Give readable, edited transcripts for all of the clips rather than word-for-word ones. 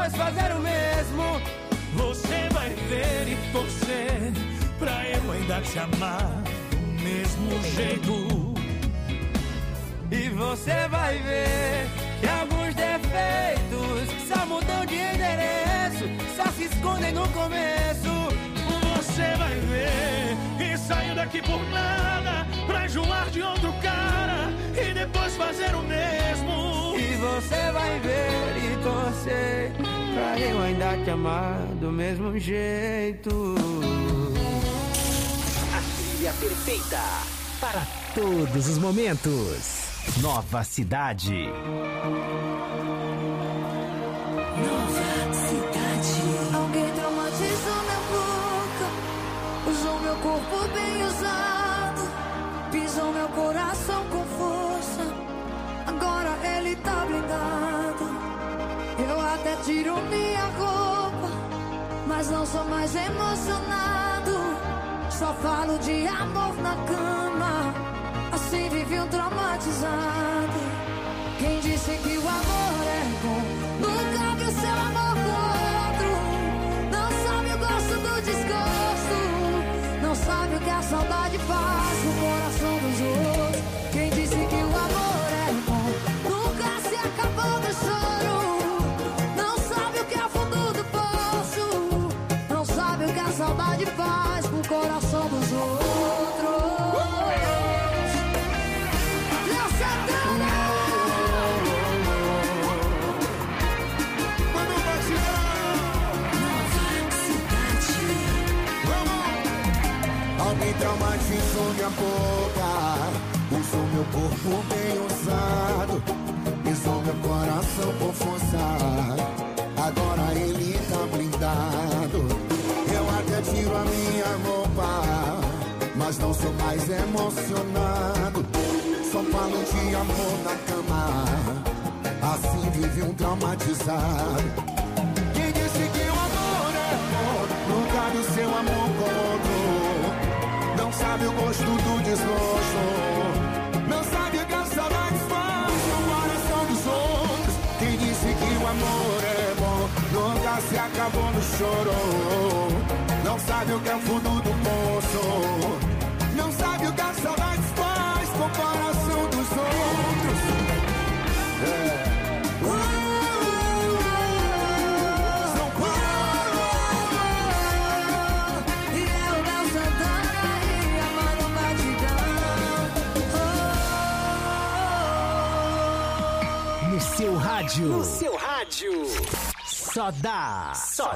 depois fazer o mesmo. Você vai ver e torcer pra eu ainda te amar do mesmo jeito. E você vai ver que alguns defeitos só mudam de endereço, só se escondem no começo. Você vai ver e saiu daqui por nada pra enjoar de outro cara e depois fazer o mesmo. E você vai ver e torcer pra eu ainda te amar do mesmo jeito. A trilha perfeita para todos os momentos. Nova Cidade. Nova Cidade. Alguém traumatizou minha boca, usou meu corpo bem usado, pisou meu coração com força. Agora ele tá blindado. Eu até tiro minha roupa, mas não sou mais emocionado. Só falo de amor na cama, assim vive um traumatizado. Quem disse que o amor é bom nunca viu seu amor com outro. Não sabe o gosto do desgosto, não sabe o que a saudade faz no coração dos outros. Quem disse que o amor é bom nunca se acabou do choro. Não sabe o que é o fundo do poço, não sabe o que a saudade faz no coração dos outros. Alguém traumatizou minha boca, usou meu corpo bem usado, pisou meu coração com força. Agora ele tá blindado. Eu até tiro a minha roupa, mas não sou mais emocionado. Só falo de amor na cama, assim vive um traumatizado. Quem disse que o amor é bom nunca viu seu amor com outro. Não sabe o gosto do desgosto, não sabe o que a saudade faz no coração dos outros. Quem disse que o amor é bom nunca se acabou no choro. Não sabe o que é o fundo do poço, não sabe o que a saudade faz com o coração dos outros. No seu rádio. Só dá.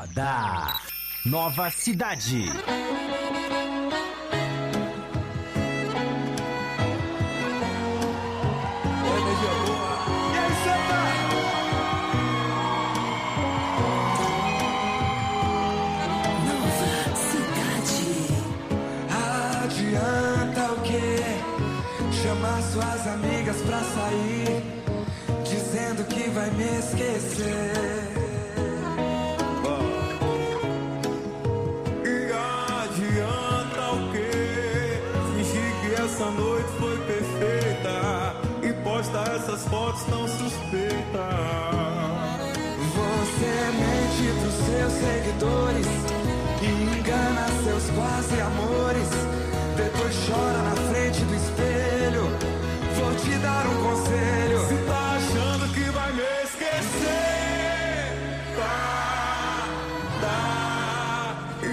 Nova Cidade. Adianta o quê? Chamar suas amigas pra sair, dizendo que vai me esquecer. E adianta o quê? Fingir que essa noite foi perfeita e posta essas fotos tão suspeitas. Você mente pros seus seguidores e engana seus quase amores. Depois chora na frente do espelho. Vou te dar um conselho. Se tá achando que vai me esquecer, e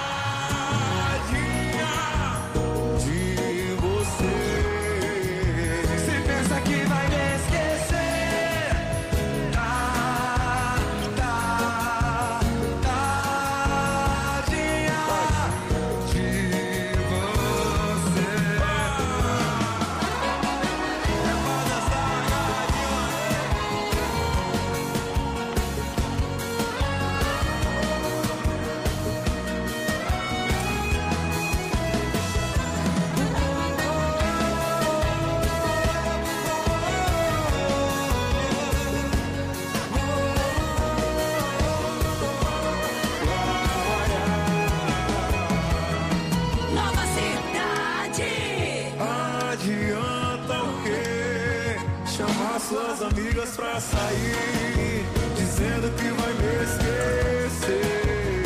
tadinha de você. Se pensa que vai me esquecer, tadinha de você. Nova Cidade. Adianta o quê? Chamar suas amigas pra sair, dizendo que vai me esquecer.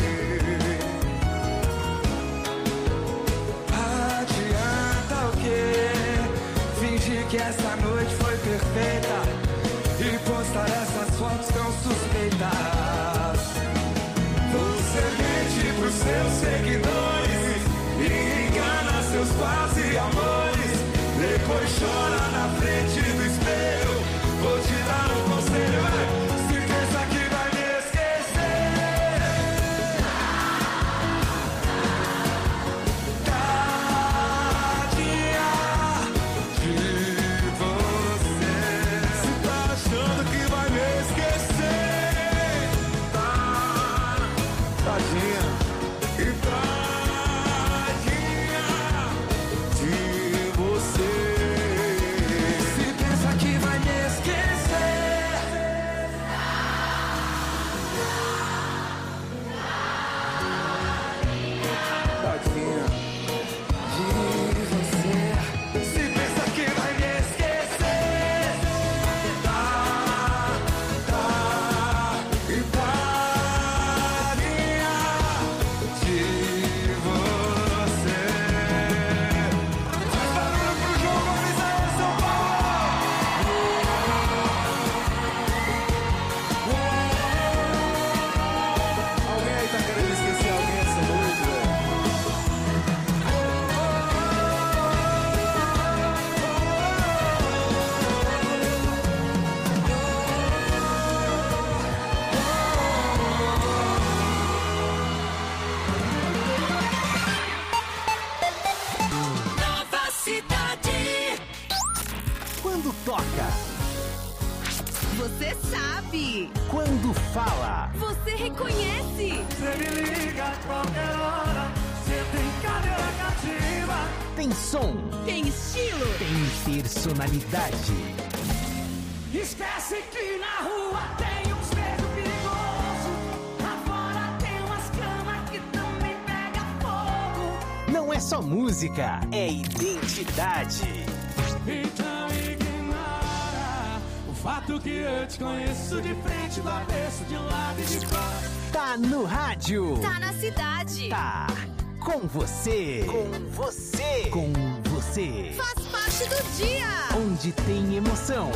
Adianta o quê? Fingir que essa noite foi perfeita e postar essas fotos tão suspeitas. Você mente pros seus seguidores e engana seus quase amores. Depois chora na frente do espelho. Vou te dar um conselho, se pensa que vai me esquecer. Tadinha de você. Se tá achando que vai me esquecer, tadinha e tadinha de você. Se pensa que vai me esquecer. Tadinha De você. Se pensa que vai me esquecer. e tadinha De você. Faz barulho pro João Gomes aí, São Paulo. Alguém aí tá querendo esquecer alguém essa noite, velho? Nova cidade. Quando toca, Você sabe. quando fala, Você reconhece. Você me liga a qualquer hora, você tem cadeira cativa. tem som, Tem estilo. tem personalidade. Esquece que na rua tem uns beijos perigosos. Lá fora tem umas camas que também pega fogo. Não é só música, é identidade. Então ignora o fato que eu te conheço de frente, do avesso, de lado e de fora. Tá no rádio. Tá na cidade. Tá com você. Com você. Com você. Faz parte do dia. Onde tem emoção.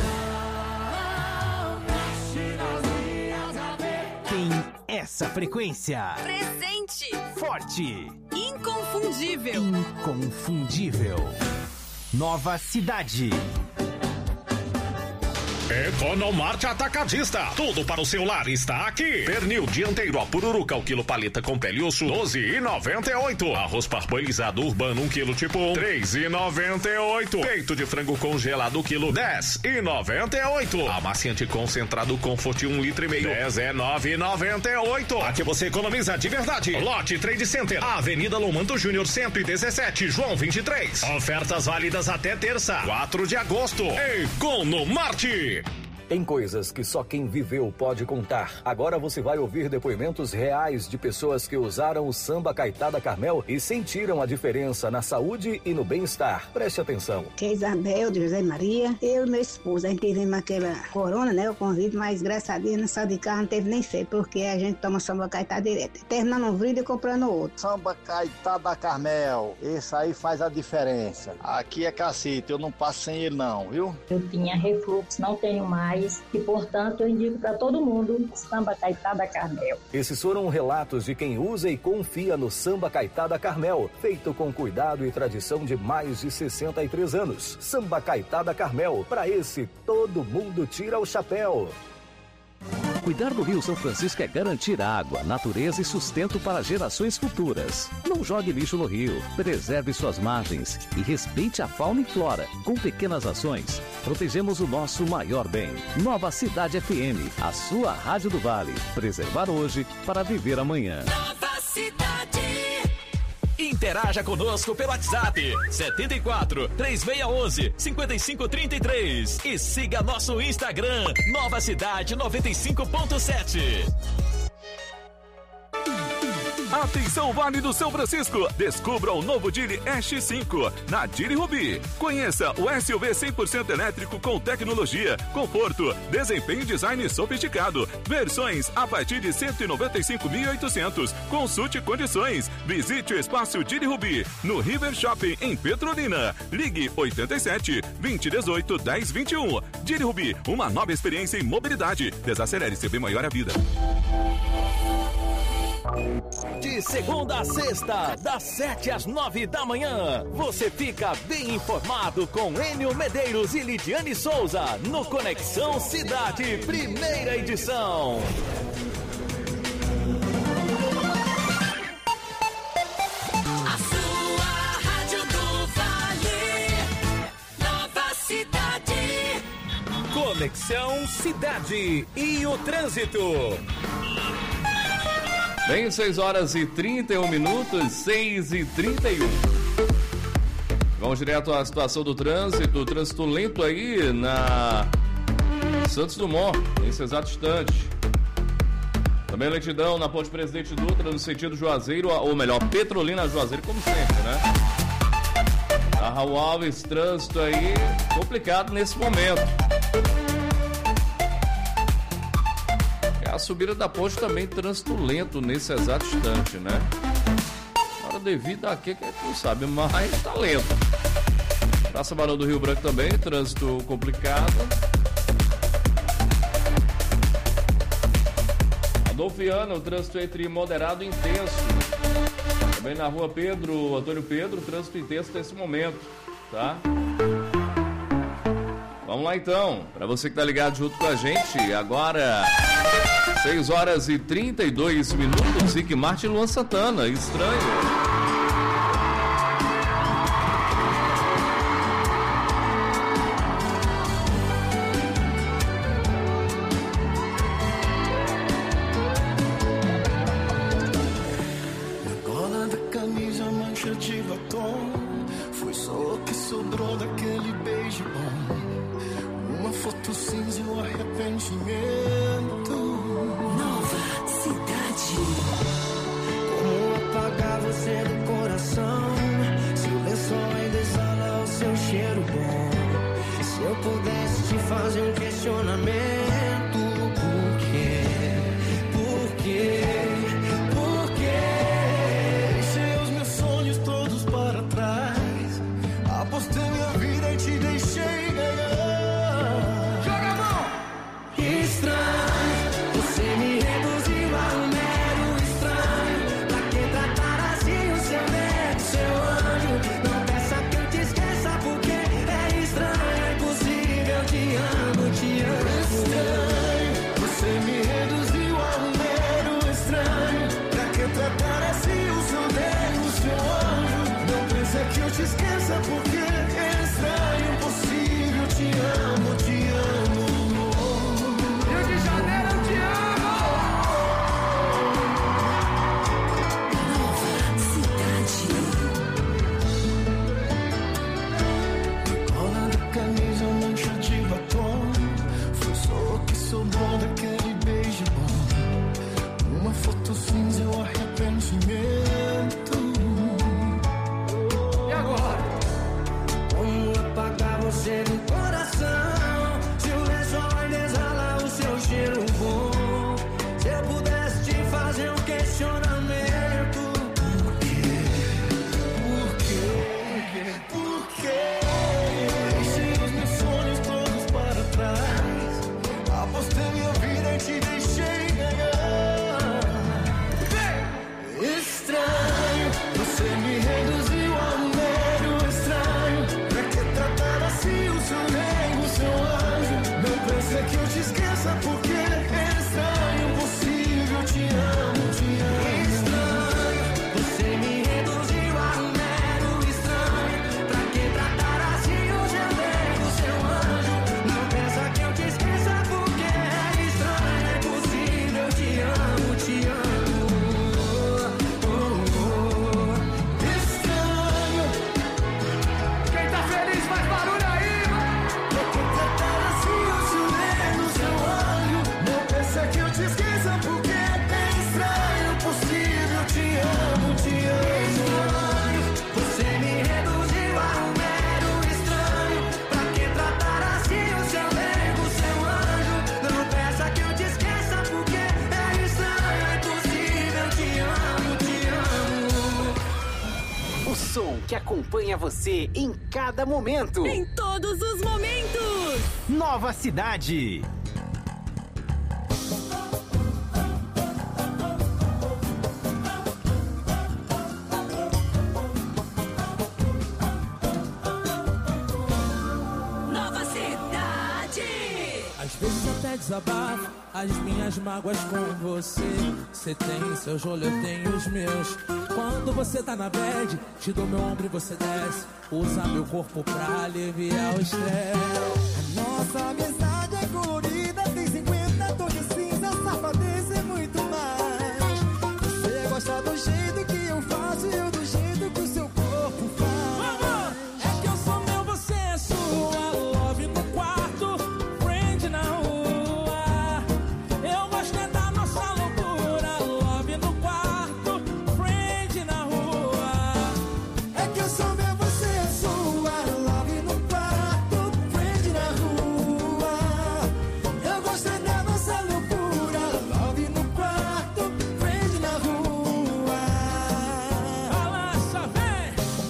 Tem essa frequência. Presente. Forte. Inconfundível. Inconfundível. Nova cidade. Economarte Atacadista. Tudo para o seu lar está aqui. Pernil dianteiro a pururuca, o quilo paleta com pele e osso, 12,98. Arroz parboilizado urbano, 1 quilo tipo 1, 3,98. Peito de frango congelado, quilo 10,98. Amaciante concentrado Comfort 1,5 litro, 19,98. Aqui você economiza de verdade. Lote Trade Center, Avenida Lomanto Júnior 117, João 23. Ofertas válidas até terça, 4 de agosto. Economarte. Tem coisas que só quem viveu pode contar. Agora você vai ouvir depoimentos reais de pessoas que usaram o Samba Caetada Carmel e sentiram a diferença na saúde e no bem-estar. Preste atenção. Que é Isabel, de José Maria. Eu e meu esposo, a gente tivemos aquela corona, né? O convite, mas graças a Deus não saiu de carro, não teve nem feio, porque a gente toma Samba Caetada direto. Terminando um vídeo e comprando outro. Samba Caetada Carmel, esse aí faz a diferença. Aqui é cacete, eu não passo sem ele não, viu? Eu tinha refluxo, não tenho mais. E, portanto, eu indico para todo mundo Samba Caetada Carmel. Esses foram relatos de quem usa e confia no Samba Caetada Carmel, feito com cuidado e tradição de mais de 63 anos. Samba Caetada Carmel, para esse todo mundo tira o chapéu. Cuidar do Rio São Francisco é garantir água, natureza e sustento para gerações futuras. Não jogue lixo no rio, preserve suas margens e respeite a fauna e flora. Com pequenas ações, protegemos o nosso maior bem. Nova Cidade FM, a sua rádio do Vale. Preservar hoje para viver amanhã. Nova Cidade. Interaja conosco pelo WhatsApp 74 3611 5533 e siga nosso Instagram Nova Cidade 95.7. Atenção, Vale do São Francisco. Descubra o novo Dili SX5 na Dili Rubi. Conheça o SUV 100% elétrico com tecnologia, conforto, desempenho e design sofisticado. Versões a partir de 195.800. Consulte condições. Visite o espaço Dili Rubi no River Shopping em Petrolina. Ligue 87 2018 1021. Dili Rubi, uma nova experiência em mobilidade. Desacelere, seu bem maior a vida. De segunda a sexta, das 7 às 9 da manhã, você fica bem informado com Enio Medeiros e Lidiane Souza no Conexão Cidade, primeira edição. A sua Rádio do Vale, Nova Cidade. Conexão Cidade e o trânsito. Bem, 6 horas e 31 minutos, 6 e 31. Vamos direto à situação do trânsito. Trânsito lento aí na Santos Dumont, nesse exato instante. Também lentidão na Ponte Presidente Dutra, no sentido Juazeiro, ou melhor, Petrolina Juazeiro, como sempre, né? A Raul Alves, trânsito aí complicado nesse momento. A subida da ponte também trânsito lento nesse exato instante, né? Para devido a que não sabe, mas tá lento. Praça Barão do Rio Branco também, trânsito complicado. Adolfiana, o trânsito entre moderado e intenso. Também na rua Antônio Pedro, trânsito intenso nesse momento, tá? Vamos lá então, para você que tá ligado junto com a gente, agora 6 horas e 32 minutos, Rick Martin e Luan Santana, Estranho. Na gola da camisa, mancha de batom, foi só o que sobrou daquele beijo bom. Uma foto cinza e um arrependimento. Nova Cidade. Como apagar você do coração? Se o lençol ainda exala o seu cheiro bom. Se eu pudesse te fazer um questionamento, por quê? Por quê? Por quê? Deixei os meus sonhos todos para trás. Apostei minha vida e te deixei ganhar. Estranho, você me reduziu a um mero estranho. Pra que tratar assim o seu neto, seu anjo? Não peça que eu te esqueça, porque é estranho, é impossível. Te amo, te amo. Estranho, você me reduziu a um mero estranho. Pra que tratar assim o seu neto, seu anjo? Não pensa que eu te esqueça, porque é estranho, impossível. Te amo, te amo. Camisa, mancha de batom, foi só o que sobrou daquele beijo bom. Uma foto cinza e um arrependimento. E agora? Como apagar você do coração? acompanha você em cada momento. Em todos os momentos. Nova Cidade. Nova Cidade. Às vezes até desabafo as minhas mágoas com você. Você tem seus rolos, eu tenho os meus. Quando você tá na bad, te dou meu ombro e você desce. Usa meu corpo pra aliviar o estresse. A nossa amizade é colorida, tem 50 tons de cinza, safadeza e muito mais. Você gosta do jeito que eu faço e eu do jeito que o seu corpo faz. É que eu sou meu, você é sua. Love no quarto, friend na rua. Eu gosto é da nossa loucura. Love no quarto, friend na rua. É que eu sou meu, você é sua. Love no quarto, friend na rua. Eu gosto é da nossa loucura. Love no quarto, friend na rua. Balança, vem!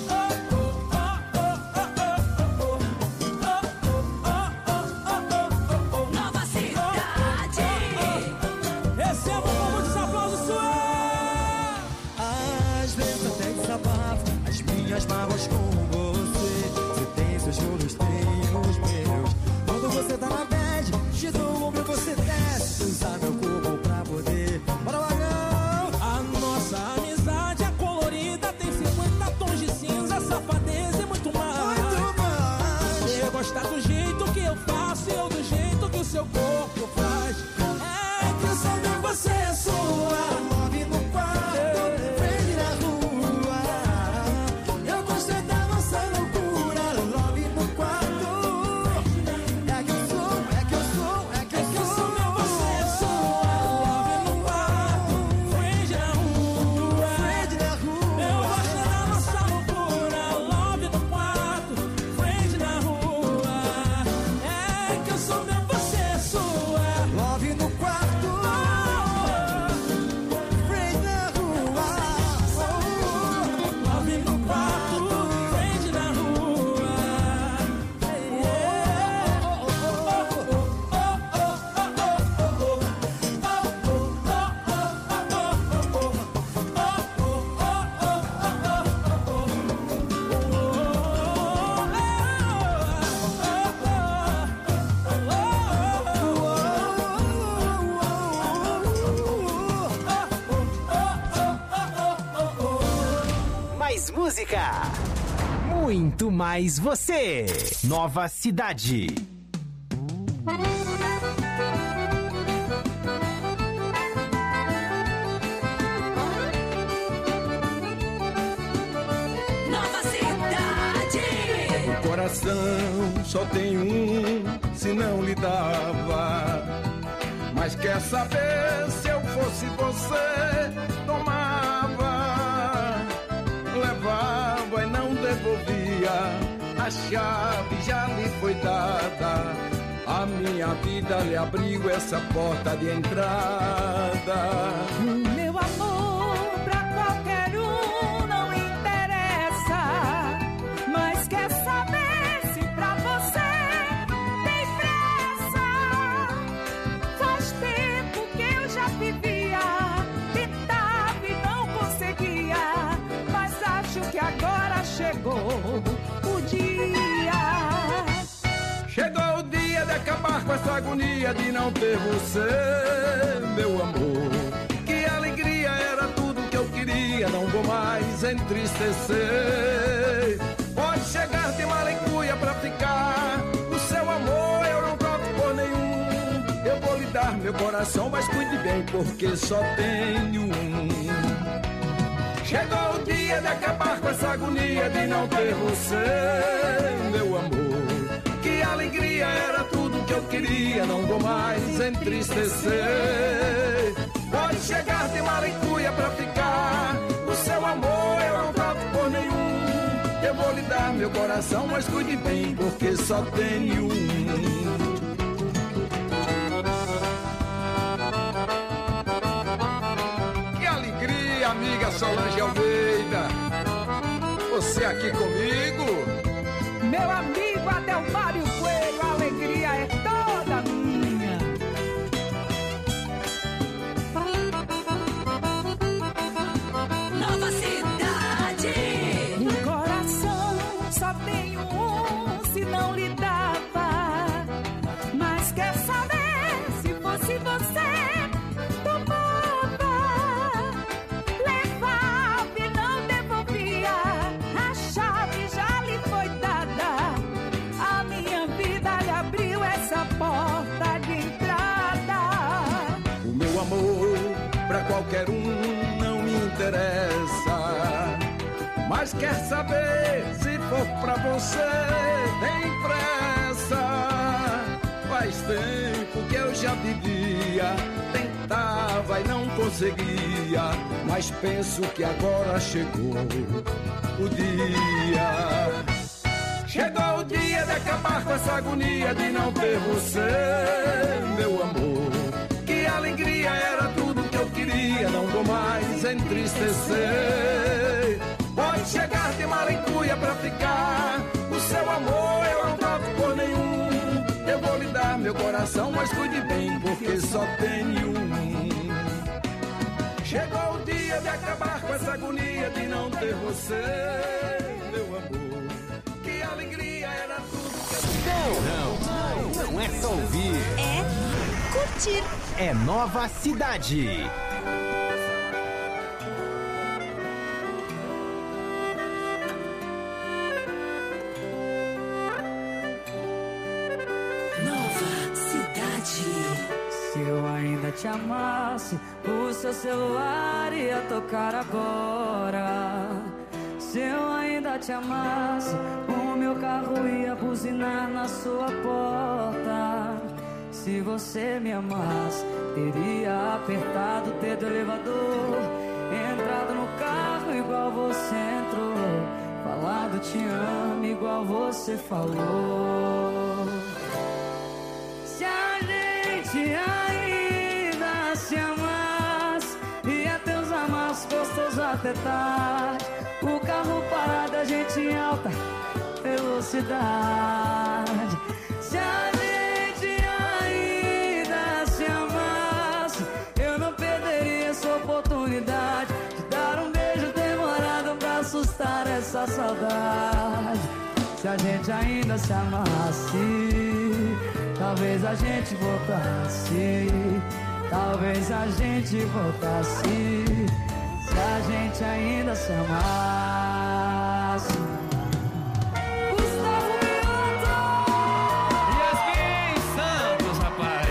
Nova Cidade. Receba muitos aplausos, sua! Às vezes até desabafo as minhas mágoas com você. Você tem seus rolos, tenho os meus. Quando você tá na bad, te dou o ombro e você desce. Usar meu corpo pra poder. Bora, Lagão! A nossa amizade é colorida, tem 50 tons de cinza, safadeza e muito mais. Muito mais. Eu gosto do jeito que eu faço e eu do jeito que o seu corpo faz. É que eu sou meu, você é sua. Love no quarto, friend na rua. Eu gosto é da nossa loucura. Love no quarto. É que eu sou, é que eu sou, é que eu sou meu, você é sua. Love no quarto, friend na rua. friend na rua. Eu gosto da nossa loucura. Love no quarto, friend na rua. É que eu sou meu, você é sua. Love no quarto, friend na rua. Love no quarto, friend na rua. Mais música. Muito mais você. Nova Cidade. Nova Cidade. O coração só tem um, se não lhe dava. Mas quer saber, se eu fosse você, tomava, levava e não devolvia. A chave já lhe foi dada. A minha vida lhe abriu essa porta de entrada. Meu amor pra qualquer um não interessa, mas quer saber se pra você tem pressa. Faz tempo que eu já vivia, tentava e não conseguia, mas acho que agora chegou o dia. Chegou o dia de acabar com essa agonia de não ter você, meu amor. Que alegria, era tudo que eu queria, não vou mais entristecer. Pode chegar de malicuia pra ficar, o seu amor eu não troco por nenhum. Eu vou lhe dar meu coração, mas cuide bem, porque só tenho um. Chegou o dia de acabar com essa agonia de não ter você, meu amor. Que alegria, era tudo que eu queria, não vou mais entristecer. Pode chegar de malicuia pra ficar, o seu amor eu não troco por nenhum. Eu vou lhe dar meu coração, mas cuide bem, porque só tenho um. Que alegria, amiga Solange Almeida. Você aqui comigo. Meu amigo Adelmário Coelho, a alegria é toda minha. Nova Cidade. Um coração só tem um, se não lhe dava. Mas quer saber, se fosse você, tomava. Levava e não devolvia, a chave já lhe foi dada. A minha vida lhe abriu essa porta de entrada. O meu amor pra qualquer um não me interessa. Mas quer saber, se for pra você, tem pressa. Faz tempo que eu já vivia, tentava e não conseguia. Mas penso que agora chegou o dia. Chegou o dia de acabar com essa agonia de não ter você, meu amor. Que alegria era tudo que eu queria, não vou mais entristecer. Pode chegar de malicuia pra ficar, o seu amor eu não troco por nenhum. Eu vou lhe dar meu coração, mas cuide bem, porque só tenho um. Chegou o dia de acabar com essa agonia de não ter você, meu amor. Que alegria era tudo que eu queria. Não é só ouvir, É curtir. é Nova Cidade. Nova Cidade. Se eu ainda te amasse, o seu celular ia tocar agora. Se eu ainda te amasse, o meu carro ia buzinar na sua porta. Se você me amasse, teria apertado o dedo do elevador, entrado no carro igual você entrou, falado te amo igual você falou. Se a gente ainda se amasse, ia ter os amassos gostosos até tarde. O carro parado, a gente em alta velocidade. Se a gente ainda se amasse, eu não perderia essa oportunidade de dar um beijo demorado pra assustar essa saudade. Se a gente ainda se amasse, talvez a gente voltasse. Talvez a gente voltasse. Se a gente ainda se amasse. Gustavo Mioto! Yasmin Santos, rapaz.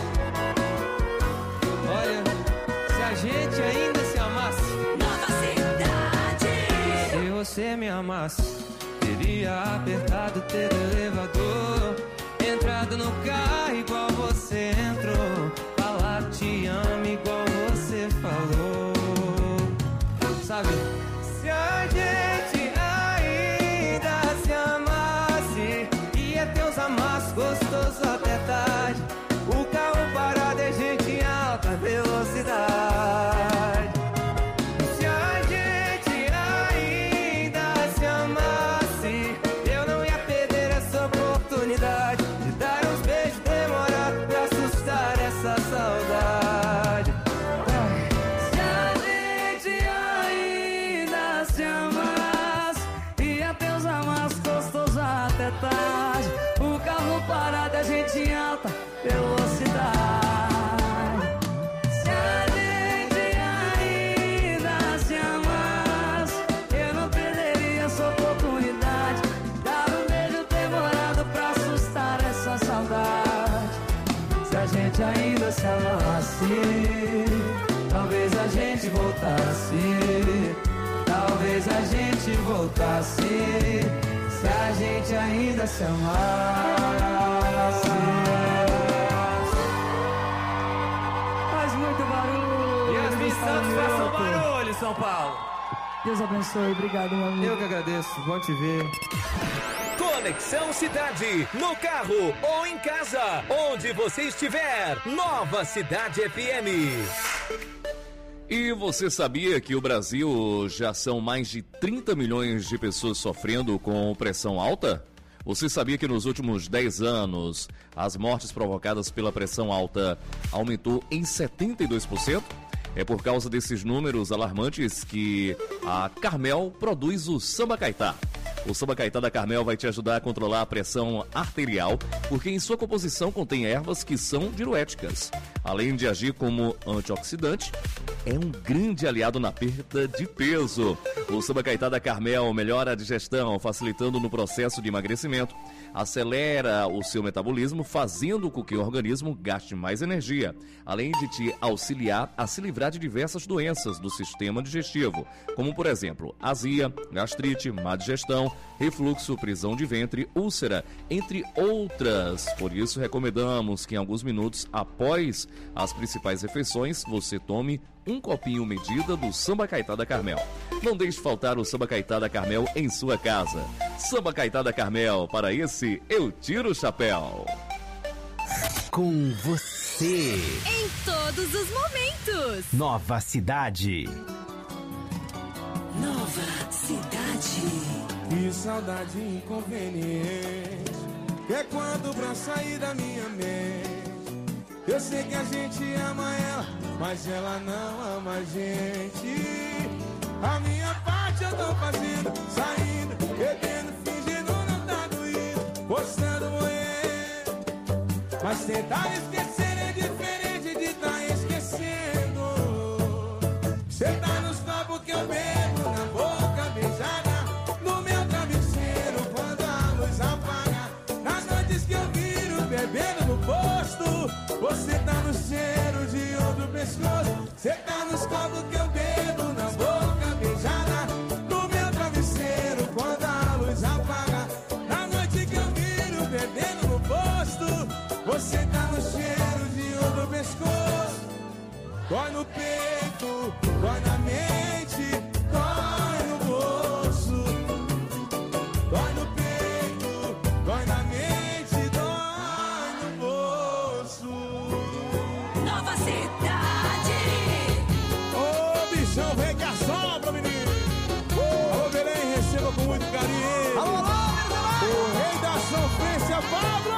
Olha, se a gente ainda se amasse. Nova Cidade. Se você me amasse, teria apertado o dedo do elevador, entrado no carro igual você entrou, falar te amo igual você falou. Sabe? Se a gente ainda se amasse, ia ter uns amassos gostosos até tarde. O carro parado é gente em alta velocidade. Se a gente ainda se amasse, eu não ia perder essa oportunidade de dar uns beijos demorados pra assustar essa saudade. Se a gente ainda se amasse, ia ter os amassos gostosos até tarde. O carro parado, a gente em alta velocidade. Se a gente ainda se amasse, eu não perderia essa oportunidade de dar um beijo demorado pra assustar essa saudade. Se a gente ainda se amasse, talvez a gente voltasse. Talvez a gente voltasse. Se a gente ainda se amasse. Faz muito barulho. Yasmin Santos, faça um barulho, São Paulo. Deus abençoe, obrigado, meu amigo. Eu que agradeço, bom te ver. Conexão Cidade, no carro ou em casa, onde você estiver. Nova Cidade FM. E você sabia que o Brasil já são mais de 30 milhões de pessoas sofrendo com pressão alta? Você sabia que nos últimos 10 anos as mortes provocadas pela pressão alta aumentou em 72%? É por causa desses números alarmantes que a Carmel produz o Samba Caetá. O Samba Caetá da Carmel vai te ajudar a controlar a pressão arterial, porque em sua composição contém ervas que são diuréticas. Além de agir como antioxidante, é um grande aliado na perda de peso. O Samba Caetá da Carmel melhora a digestão, facilitando no processo de emagrecimento, acelera o seu metabolismo, fazendo com que o organismo gaste mais energia, além de te auxiliar a se livrar de diversas doenças do sistema digestivo, como por exemplo, azia, gastrite, má digestão, refluxo, prisão de ventre, úlcera, entre outras. Por isso, recomendamos que em alguns minutos após as principais refeições, você tome um copinho medida do Samba Caetá da Carmel. Não deixe faltar o Samba Caetá da Carmel em sua casa. Samba Caetá da Carmel, para esse eu tiro o chapéu. Com você. Em todos os momentos. Nova Cidade. Nova Cidade. Que saudade inconveniente, que é quando pra sair da minha mente. Eu sei que a gente ama ela, mas ela não ama a gente. A minha parte eu tô fazendo, saindo, bebendo, fingindo não tá doído, postando moer. Mas tentar esquecer é diferente de tá esquecendo. Cê tá nos copos que eu bebo, na boca beijada, no meu travesseiro quando a luz apaga. Nas noites que eu viro bebendo no posto, você tá no cheiro de outro pescoço. Você tá nos copos que eu bebo, na boca beijada, no meu travesseiro quando a luz apaga. Na noite que eu viro bebendo no posto, você tá no cheiro de outro pescoço. Dói no peito, dói na mente, dói no bolso. Dói no peito, dói na mente, dói no bolso. Nova Cidade. Ô, bichão, vem que assopra, menino. Alô, Belém, receba com muito carinho. Alô, alô, o rei da sofrência, Pablo.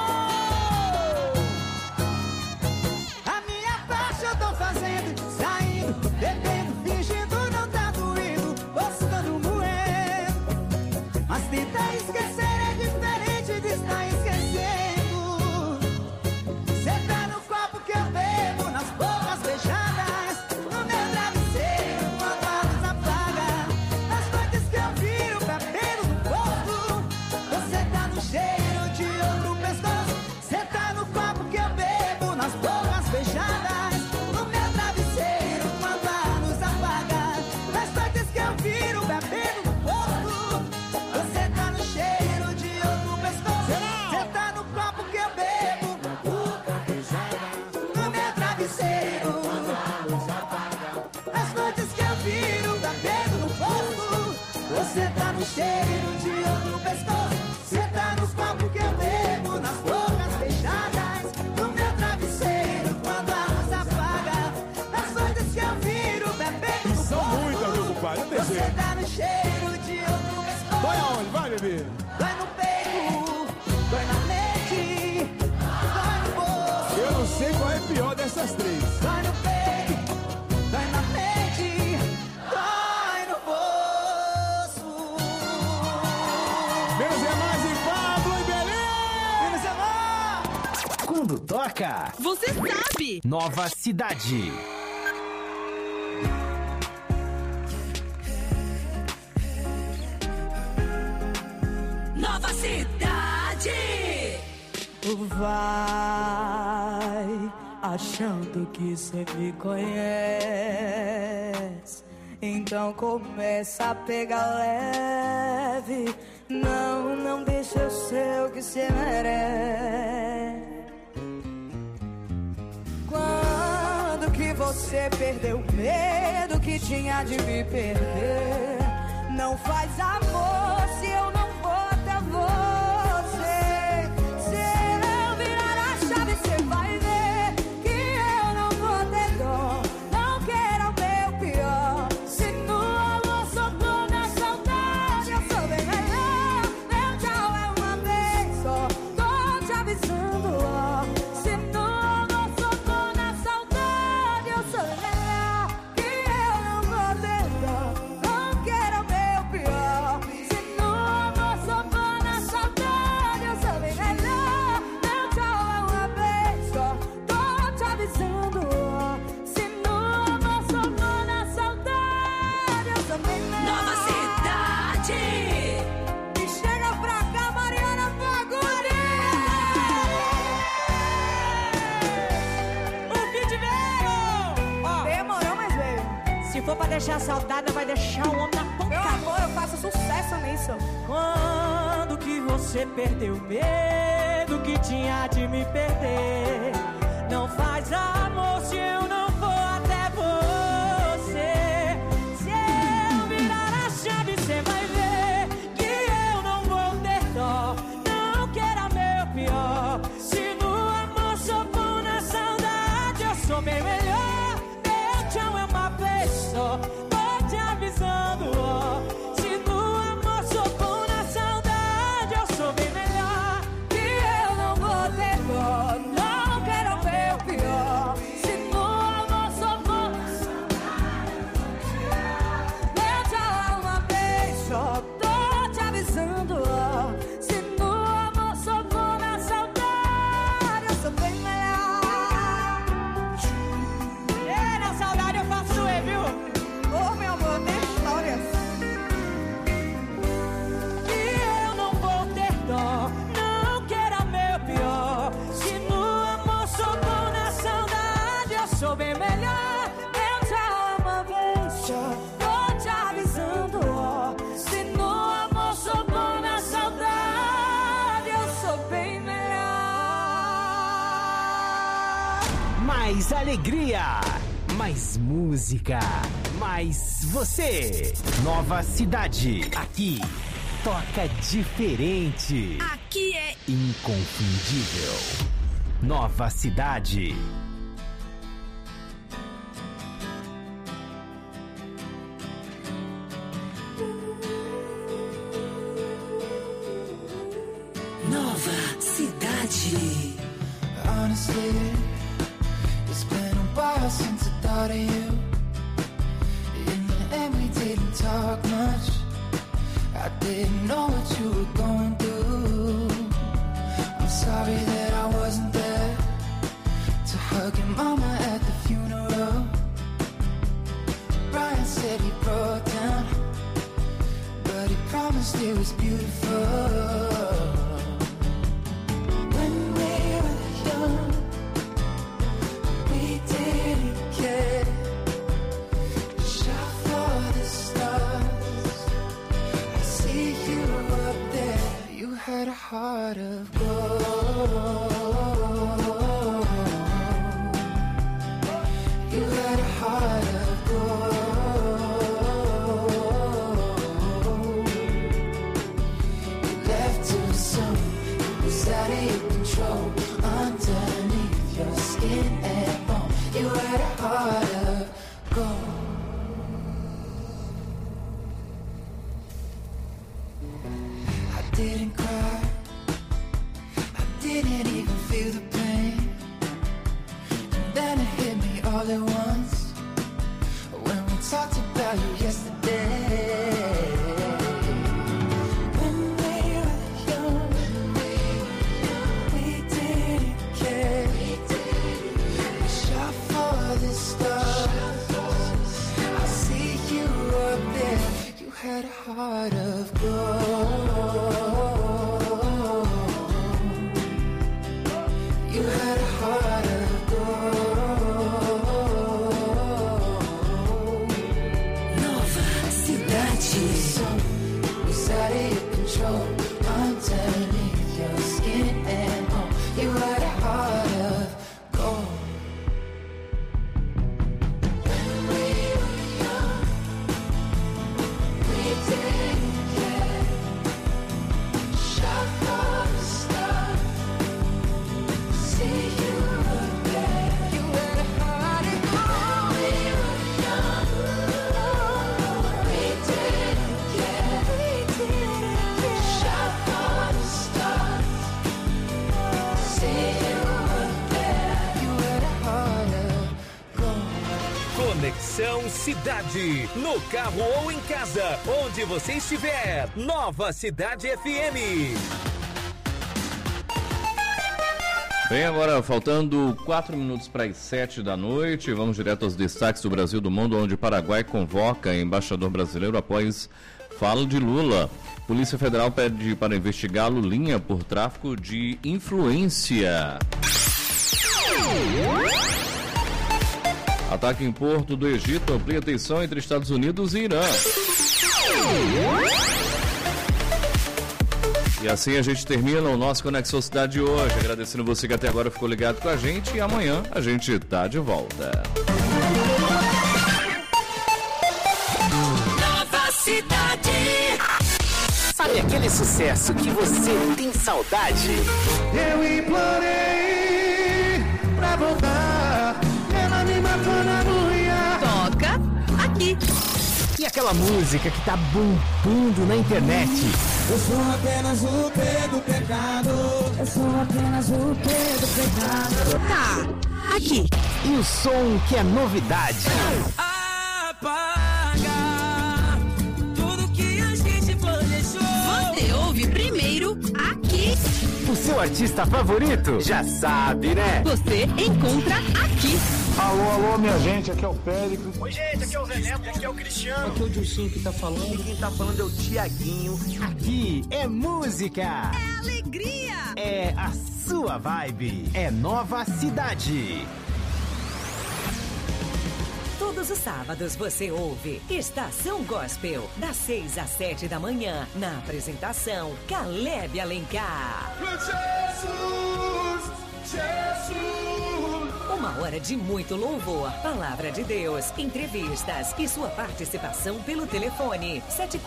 A minha parte eu tô fazendo, saindo, bebendo, fingindo não tá doído, postando moendo. Mas tentar esquecer é diferente de estar esquecendo. Cê tá no copo que eu bebo, nas bocas beijadas, no meu travesseiro quando a luz apaga. Nas noites que eu viro bebendo no posto, você tá no cheiro de outro pescoço. Cê tá no copo que eu bebo, nas bocas beijadas, no meu travesseiro quando a luz apaga. Nas noites que eu viro bebendo no posto, você tá no cheiro de outro pescoço. Cê tá no copo que eu bebo, boca beijada, no meu travesseiro quando a luz apaga. Nas noites que eu viro bebendo no posto, você tá no cheiro de outro pescoço. Cê tá nos copos que eu bebo, nas bocas beijadas, no meu travesseiro quando a luz apaga. Nas noites que eu viro bebendo no São posto, muitas, meu compadre, não tem você jeito. tá no cheiro de outro pescoço. Vai aonde? Vai, bebê. Dói no peito, dói na mente, dói no bolso. Eu não sei qual é pior dessas três. Dói no peito, dói na mente, dói no bolso. Menos é mais em Pablo e Belém. Menos é mais. Quando toca, você sabe. Nova Cidade. Nova Cidade. Vai achando que cê me conhece, então começa a pegar leve. Não deixa eu ser o que cê merece. Quando que você perdeu o medo que tinha de me perder? Não faz amor se eu não vou até você. Se eu virar a chave, você vai ver que eu não vou ter dó. Não quero o meu Ixi, a saudade vai deixar o homem na ponta. Meu amor, eu faço sucesso nisso. Quando que você perdeu o medo que tinha de me perder? Não faz amor se eu não for até você. Se eu virar a chave, você vai ver que eu não vou ter dó. Não queira meu pior. Se no amor sou bom, na saudade eu sou bem melhor. Meu tchau é uma vez só, tô te avisando, ó. Se no amor sou bom, na saudade eu sou bem melhor. Que eu não vou ter dó. Não quero meu pior. Se no amor sou bom, meu tchau é uma vez só, tô te avisando, ó. Se no amor sou bom, na saudade eu sou bem melhor. Na saudade eu faço viu? Ô, meu amor, tem histórias. Que eu não vou ter dó, não queira meu pior. Se no amor sou bom, na saudade eu sou bem melhor. Eu já uma vez só, tô te avisando, ó. Se no amor sou bom, na saudade eu sou bem melhor. Mais alegria, mais música, mais você. Nova Cidade, aqui toca diferente. Aqui é Inconfundível. Nova Cidade. Nova Cidade. Honestly, it's been a while since I thought of you. In the end, we didn't talk much. I didn't know what you were going through. I'm sorry that I wasn't there to hug your mama at the funeral. Brian said he broke down, but he promised it was beautiful. When we were young, we didn't care. Shot for the stars. I see you up there. You had a heart of gold. You had a heart of gold. You left too soon. It was out of your control. Underneath your skin and bone, you had a heart of gold. I didn't cry. I didn't even feel the pain. And then it hit me all at once when we talked about you yesterday. When we were young, we didn't care. We shot for the stars. I see you up there. You had a heart of gold. You had a heart of gold. Nova Cidade. Was out of your control. Underneath your skin and bone, you had a heart of gold. When we were young, we didn't care. Shot for the stars. See you up there. You had a heart of gold. When we were young, we didn't care. Shot for the stars. See you up there. You had a heart of gold. Conexão Cidade. No carro ou em casa, onde você estiver. Nova Cidade FM. Bem, agora faltando 4 minutos para as 7 da noite, vamos direto aos destaques do Brasil e do mundo, onde o Paraguai convoca embaixador brasileiro após fala de Lula. Polícia Federal pede para investigar Lulinha por tráfico de influência. Ataque em Porto do Egito amplia tensão entre Estados Unidos e Irã. E assim a gente termina o nosso Conexão Cidade de hoje. Agradecendo você que até agora ficou ligado com a gente. E amanhã a gente tá de volta. Nova Cidade. Sabe aquele sucesso que você tem saudade? Eu implorei pra voltar, ela me matou na unha. Toca aqui. E aquela música que tá bombando na internet? Eu sou apenas o P do pecado. Eu sou apenas o P do pecado. Tá aqui. E o som que é novidade? Apaga tudo que a gente planejou. Você ouve primeiro aqui. O seu artista favorito? Já sabe, né? Você encontra aqui. Alô, minha gente, aqui é o Péricles. Oi, gente, aqui é o Zé Neto, aqui é o Cristiano. Aqui é o Dilcinho que tá falando. E quem tá falando é o Tiaguinho. Aqui é música. É alegria. É a sua vibe. É Nova Cidade. Todos os sábados você ouve Estação Gospel, das 6 às 7 da manhã, na apresentação Caleb Alencar. Jesus. Uma hora de muito louvor, palavra de Deus, entrevistas e sua participação pelo telefone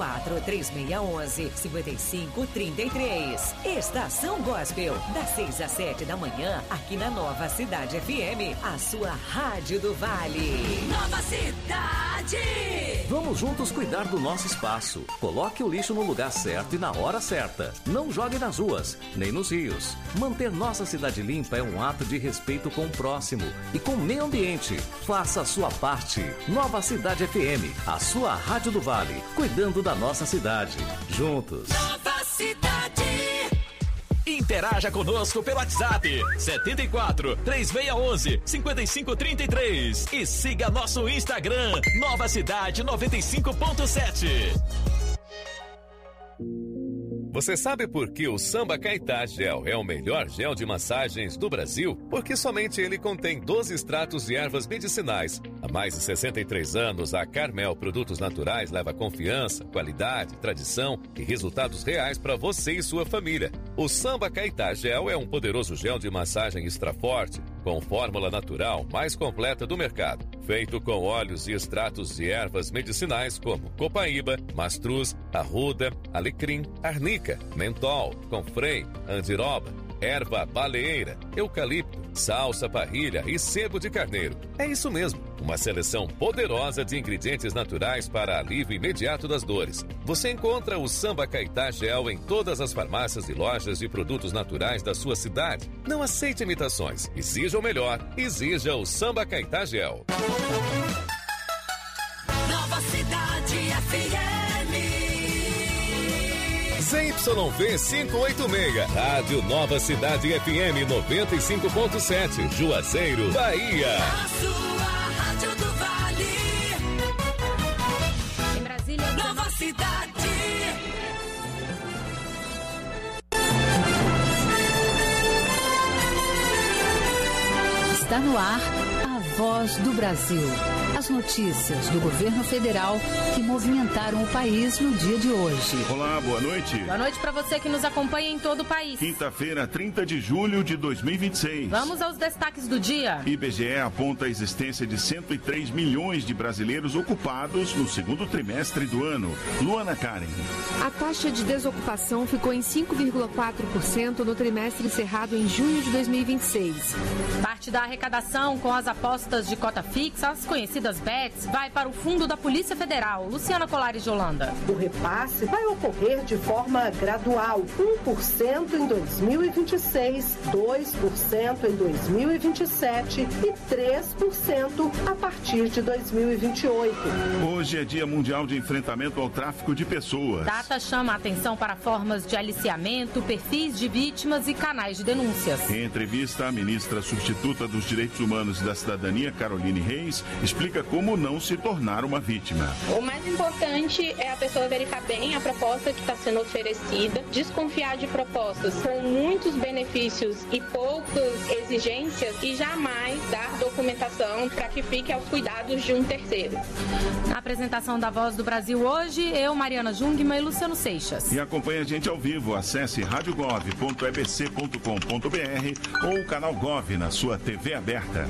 74-3611-5533. Estação Gospel, das 6 às 7 da manhã, aqui na Nova Cidade FM, a sua rádio do Vale. Nova Cidade. Vamos juntos cuidar do nosso espaço. Coloque o lixo no lugar certo e na hora certa. Não jogue nas ruas, nem nos rios. Manter nossa cidade limpa é um ato de respeito com o próximo e com o meio ambiente. Faça a sua parte. Nova Cidade FM, a sua rádio do Vale, cuidando da nossa cidade. Juntos. Nova Cidade. Interaja conosco pelo WhatsApp 74-3611-5533 e siga nosso Instagram Nova Cidade 95.7. Você sabe por que o Samba Caetá Gel é o melhor gel de massagens do Brasil? Porque somente ele contém 12 extratos de ervas medicinais. Há mais de 63 anos, a Carmel Produtos Naturais leva confiança, qualidade, tradição e resultados reais para você e sua família. O Samba Caetá Gel é um poderoso gel de massagem extra forte, com fórmula natural mais completa do mercado. Feito com óleos e extratos de ervas medicinais como copaíba, mastruz, arruda, alecrim, arnica, mentol, confrei, andiroba, erva baleeira, eucalipto, salsa parrilha e sebo de carneiro. É isso mesmo, uma seleção poderosa de ingredientes naturais para alívio imediato das dores. Você encontra o Samba Caetá Gel em todas as farmácias e lojas de produtos naturais da sua cidade. Não aceite imitações. Exija o melhor. Exija o Samba Caetá Gel. Nova Cidade FM. ZYV 586, Rádio Nova Cidade FM 95.7, Juazeiro, Bahia. A sua rádio do Vale. Em Brasília. Nova Cidade. Está no ar a Voz do Brasil. As notícias do governo federal que movimentaram o país no dia de hoje. Olá, boa noite. Boa noite para você que nos acompanha em todo o país. Quinta-feira, 30 de julho de 2026. Vamos aos destaques do dia. IBGE aponta a existência de 103 milhões de brasileiros ocupados no segundo trimestre do ano. Luana Karen. A taxa de desocupação ficou em 5,4% no trimestre encerrado em junho de 2026. Parte da arrecadação com as apostas de cota fixa, as conhecidas bets, vai para o fundo da Polícia Federal. Luciana Colares de Holanda. O repasse vai ocorrer de forma gradual, 1% em 2026, 2% em 2027 e 3% a partir de 2028. Hoje é Dia Mundial de Enfrentamento ao Tráfico de Pessoas. Data chama a atenção para formas de aliciamento, perfis de vítimas e canais de denúncias. Em entrevista, a ministra substituta dos Direitos Humanos e da Cidadania, Caroline Reis, explica explica como não se tornar uma vítima. O mais importante é a pessoa verificar bem a proposta que está sendo oferecida, desconfiar de propostas com muitos benefícios e poucas exigências e jamais dar documentação para que fique aos cuidados de um terceiro. Na apresentação da Voz do Brasil hoje, eu, Mariana Jungmann e Luciano Seixas. E acompanhe a gente ao vivo. Acesse radiogov.ebc.com.br ou o canal Gov na sua TV aberta.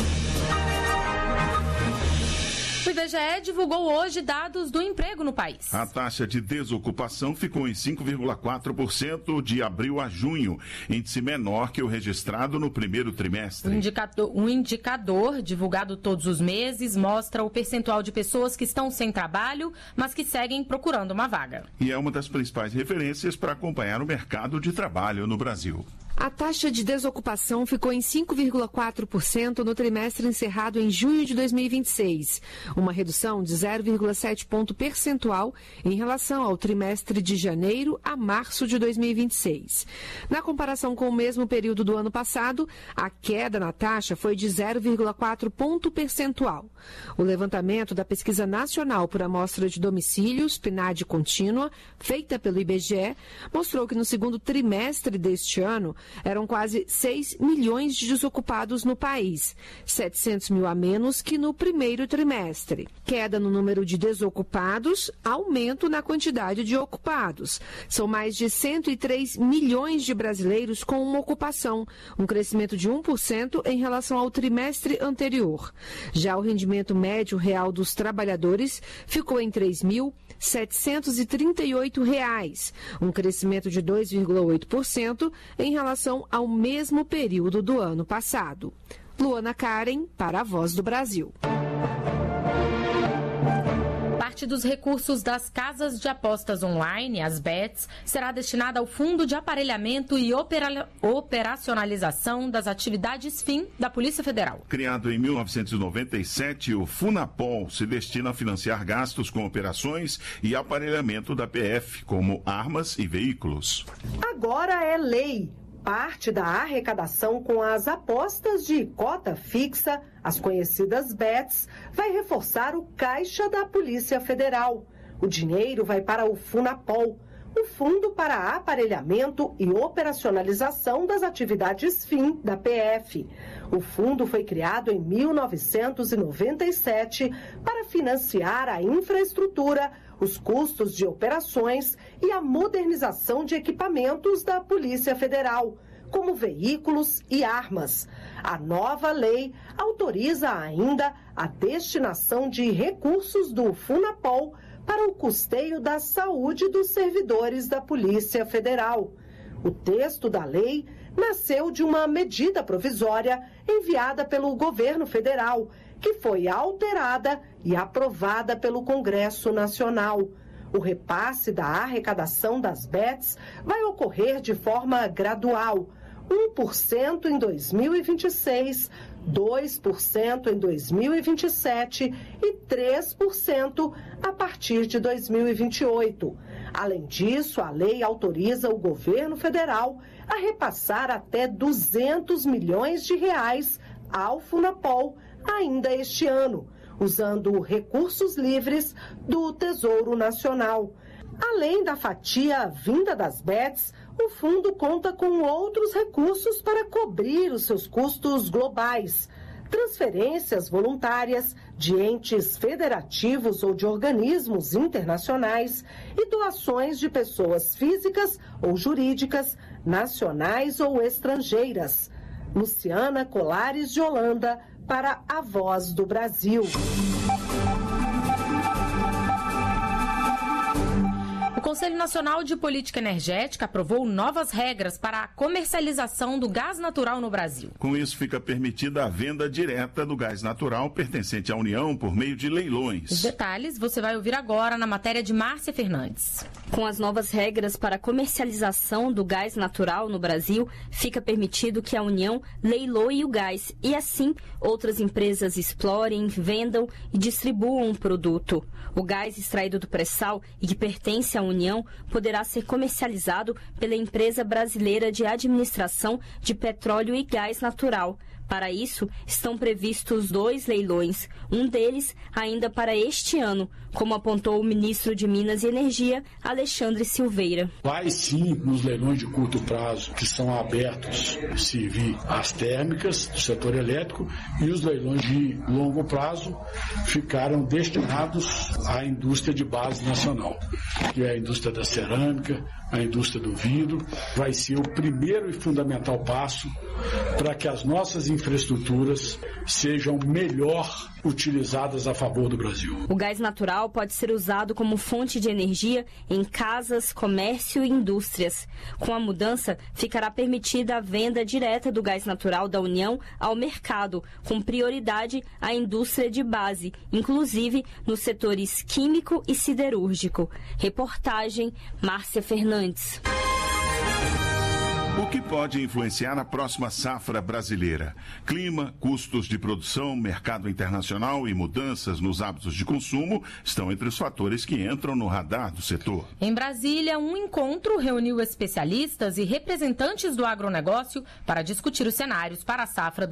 O IBGE divulgou hoje dados do emprego no país. A taxa de desocupação ficou em 5,4% de abril a junho, índice menor que o registrado no primeiro trimestre. O indicador, divulgado todos os meses, mostra o percentual de pessoas que estão sem trabalho, mas que seguem procurando uma vaga. E é uma das principais referências para acompanhar o mercado de trabalho no Brasil. A taxa de desocupação ficou em 5,4% no trimestre encerrado em junho de 2026, uma redução de 0,7 ponto percentual em relação ao trimestre de janeiro a março de 2026. Na comparação com o mesmo período do ano passado, a queda na taxa foi de 0,4 ponto percentual. O levantamento da Pesquisa Nacional por Amostra de Domicílios, PNAD contínua, feita pelo IBGE, mostrou que no segundo trimestre deste ano, eram quase 6 milhões de desocupados no país, 700 mil a menos que no primeiro trimestre. Queda no número de desocupados, aumento na quantidade de ocupados. São mais de 103 milhões de brasileiros com uma ocupação, um crescimento de 1% em relação ao trimestre anterior. Já o rendimento médio real dos trabalhadores ficou em R$ 3.738, um crescimento de 2,8% em relação ao mesmo período do ano passado. Luana Karen, para a Voz do Brasil. Parte dos recursos das casas de apostas online, as bets, será destinada ao Fundo de Aparelhamento e Operacionalização das Atividades FIM da Polícia Federal. Criado em 1997, o Funapol se destina a financiar gastos com operações e aparelhamento da PF, como armas e veículos. Agora é lei. Parte da arrecadação com as apostas de cota fixa, as conhecidas bets, vai reforçar o caixa da Polícia Federal. O dinheiro vai para o Funapol, o Fundo para Aparelhamento e Operacionalização das Atividades FIM da PF. O fundo foi criado em 1997 para financiar a infraestrutura, os custos de operações e a modernização de equipamentos da Polícia Federal, como veículos e armas. A nova lei autoriza ainda a destinação de recursos do Funapol para o custeio da saúde dos servidores da Polícia Federal. O texto da lei nasceu de uma medida provisória enviada pelo governo federal, que foi alterada e aprovada pelo Congresso Nacional. O repasse da arrecadação das bets vai ocorrer de forma gradual, 1% em 2026, 2% em 2027 e 3% a partir de 2028. Além disso, a lei autoriza o governo federal a repassar até 200 milhões de reais ao Funapol ainda este ano, usando recursos livres do Tesouro Nacional. Além da fatia vinda das bets, o fundo conta com outros recursos para cobrir os seus custos globais. Transferências voluntárias de entes federativos ou de organismos internacionais e doações de pessoas físicas ou jurídicas, nacionais ou estrangeiras. Luciana Colares de Holanda, para a Voz do Brasil. O Conselho Nacional de Política Energética aprovou novas regras para a comercialização do gás natural no Brasil. Com isso, fica permitida a venda direta do gás natural pertencente à União por meio de leilões. Os detalhes você vai ouvir agora na matéria de Márcia Fernandes. Com as novas regras para a comercialização do gás natural no Brasil, fica permitido que a União leiloe o gás e, assim, outras empresas explorem, vendam e distribuam o produto. O gás extraído do pré-sal e que pertence à União poderá ser comercializado pela Empresa Brasileira de Administração de Petróleo e Gás Natural, Para isso, estão previstos 2 leilões, um deles ainda para este ano, como apontou o ministro de Minas e Energia, Alexandre Silveira. Vai sim nos leilões de curto prazo, que são abertos, se vir as térmicas do setor elétrico, e os leilões de longo prazo ficaram destinados à indústria de base nacional, que é a indústria da cerâmica, a indústria do vidro. Vai ser o primeiro e fundamental passo para que as nossas infraestruturas sejam melhor utilizadas a favor do Brasil. O gás natural pode ser usado como fonte de energia em casas, comércio e indústrias. Com a mudança, ficará permitida a venda direta do gás natural da União ao mercado, com prioridade à indústria de base, inclusive nos setores químico e siderúrgico. Reportagem Márcia Fernandes. O que pode influenciar a próxima safra brasileira? Clima, custos de produção, mercado internacional e mudanças nos hábitos de consumo estão entre os fatores que entram no radar do setor. Em Brasília, um encontro reuniu especialistas e representantes do agronegócio para discutir os cenários para a safra